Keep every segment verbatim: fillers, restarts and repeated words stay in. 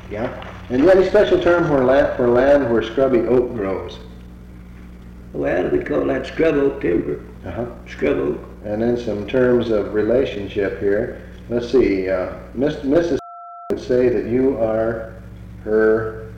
Yeah. And you have any special term for land, for land where scrubby oak grows? Well, we call that scrub oak timber. Uh-huh. Scrub oak. And then some terms of relationship here. Let's see. Uh, Miss, Missus would say that you are her.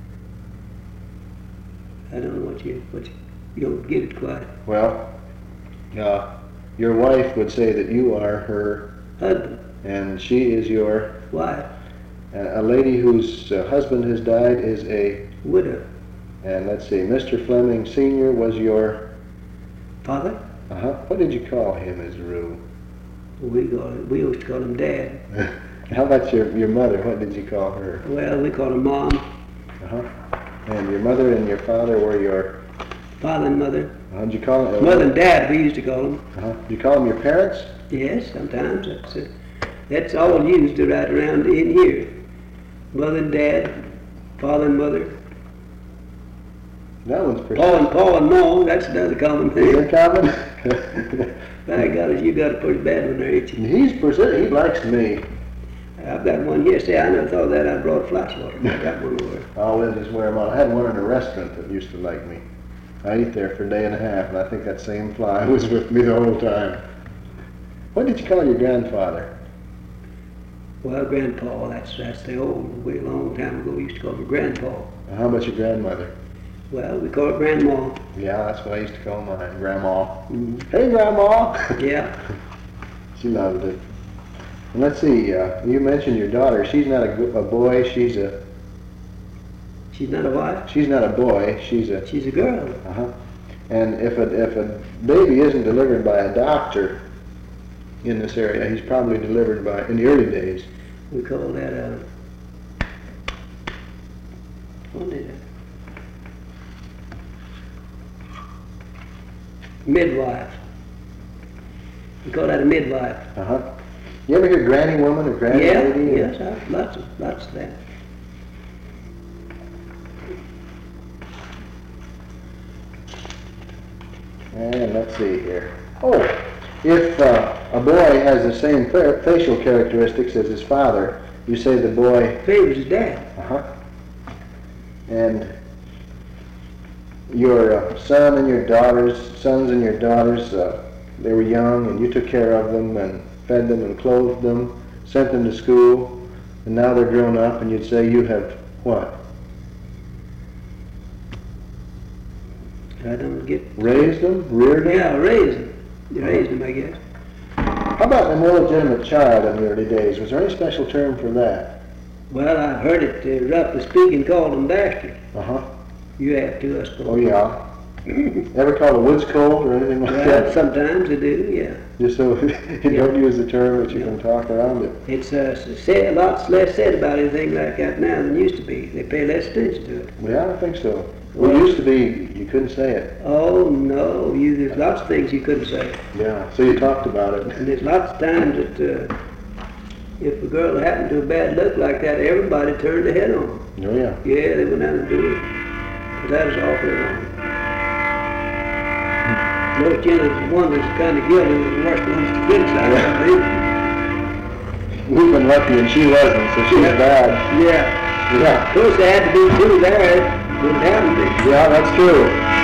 I don't know what you what you, you don't get it quite. Well, uh, your wife would say that you are her Husband. and she is your Wife. Uh, a lady whose uh, husband has died is a Widow. And let's see, Mister Fleming Senior was your Father. Uh-huh. What did you call him as a rule? We call it, we used to call him Dad. How about your your mother? What did you call her? Well, we call him Mom. Uh-huh. And your mother and your father were your Father and Mother. How'd you call them? Mother and Dad, we used to call them. Uh-huh. Did you call them your parents? Yes, sometimes. That's, uh, that's all used right around in here. Mother and Dad, Father and Mother. That one's pretty. Paul and Paul and Mom, that's another common Is thing. that common? By God, you got a pretty bad one there, ain't you? He's percent. He likes me. I've got one here. See, I never thought of that. I brought flash water. I got one over. Oh, we'll just wear them on. I had one in a restaurant that used to like me. I ate there for a day and a half, and I think that same fly was with me the whole time. What did you call your grandfather? Well, Grandpa, that's that's the old, way a long time ago, we used to call him Grandpa. How about your grandmother? Well, we call it Grandma. Yeah, that's what I used to call mine, Grandma. Mm-hmm. Hey, Grandma! Yeah. She loved it. And let's see, uh, you mentioned your daughter. She's not a, a boy, she's a... She's not a wife. She's not a boy, she's a... She's a girl. Uh-huh. And if a, if a baby isn't delivered by a doctor in this area, he's probably delivered by, in the early days. We call that a... What is it? Midwife. We call that a midwife. Uh-huh. You ever hear granny woman or granny Yeah, lady? yes, I, lots of, lots of that. And let's see here. Oh, if uh, a boy has the same fa- facial characteristics as his father, you say the boy... Favors his dad. Uh-huh. And your uh, son and your daughters, sons and your daughters, uh, they were young and you took care of them and fed them and clothed them, sent them to school, and now they're grown up and you'd say you have what? I don't get... Raised them? Reared them? Yeah, raised them. You raised them, I guess. How about an illegitimate child in the early days? Was there any special term for that? Well, I've heard it, uh, roughly speaking, called them bastards. Uh-huh. You have too, I suppose. Oh, yeah. Ever called a woods colt or anything like Well, that? sometimes they do, yeah. Just so you don't use the term, but you can talk around it. It's uh, said, lots less said about anything like that now than used to be. They pay less attention to it. Yeah, I think so. Well, it used to be you couldn't say it. Oh, no. You, there's lots of things you couldn't say. Yeah, so you talked about it. And there's lots of times that uh, if a girl happened to a bad look like that, everybody turned their head on them. Oh, yeah. Yeah, they went down and do it. But that was awfully wrong. Those Jenna's the one that's kind of guilty was the worst ones to criticize, I think. We've been lucky and she wasn't, so she's bad. Yeah. Yeah. Of course, they had to be two there. Wouldn't happen to. Yeah, that's true.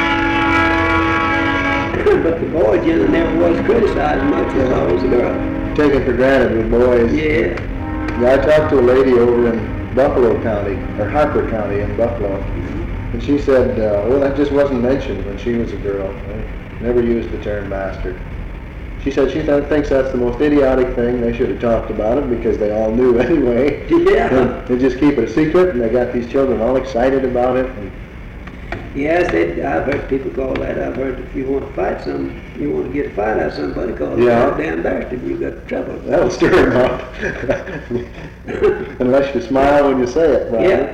But the boy Jenna never was criticized much. It was always a girl. Taken for granted with boys. Yeah. Yeah, I talked to a lady over in Buffalo County, or Harper County in Buffalo, and she said, uh, well, that just wasn't mentioned when she was a girl. They never used the term bastard. She said she th- thinks that's the most idiotic thing. They should have talked about it because they all knew anyway. Yeah. And they just keep it a secret, and they got these children all excited about it. And Yes, they, I've heard people call that. I've heard if you want to fight some, you want to get a fight out of somebody, call it Yeah. a damn bastard, you got trouble. that'll stir them up. Unless you smile when you say it, probably. Yeah.